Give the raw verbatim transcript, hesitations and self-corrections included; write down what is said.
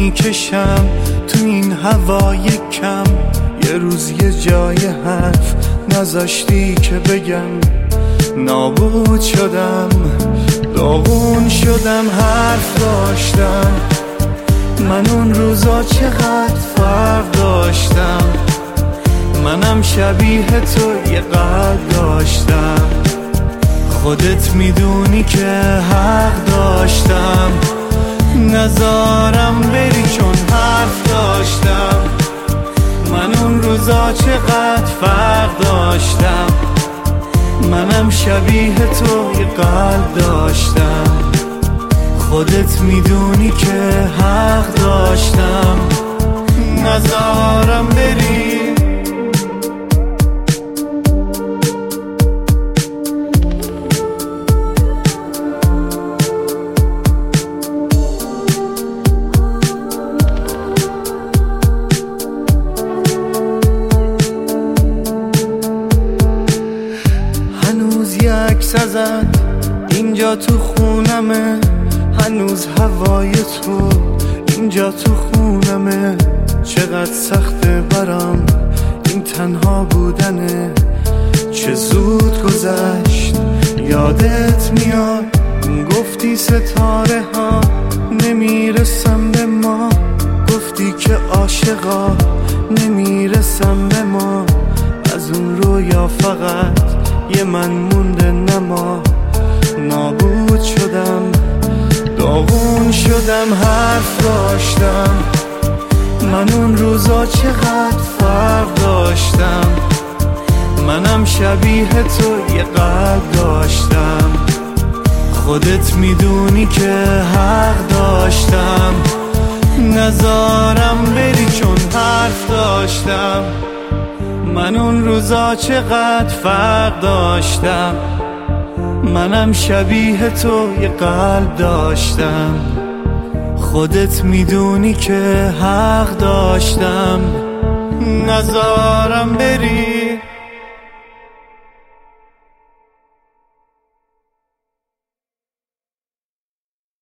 میکشم تو این هوای کم. یه روز یه جای حرف نذاشتی که بگم، نابود شدم، داغون شدم. حرف داشتم من اون روزا چقدر فرق داشتم. منم شبیه تو یه قلب داشتم، خودت میدونی که حق داشتم. نذارم بری چون حرف داشتم. من اون روزا چقدر فرق داشتم. منم شبیه تو یه قلب داشتم، خودت میدونی که حق داشتم. نذارم بری. هنوز یک عکس ازت اینجا تو خونمه، هنوز هوای تو اینجا تو خونمه. چقدر سخته برام این تنها بودنه، چه زود گذشت یادت میاد. گفتی ستاره ها نمیرسم به ما، گفتی که عاشقا نمیرسم به ما. از اون رویا فقط یه من مونده نما. نابود شدم، داغون شدم. حرف داشتم من اون روزا چقدر فرق داشتم. منم شبیه تو یه قلب داشتم، خودت میدونی که حق داشتم. نذارم بری چون حرف داشتم. من اون روزا چقدر فرق داشتم. منم شبیه تو یه قلب داشتم، خودت میدونی که حق داشتم. نذارم بری.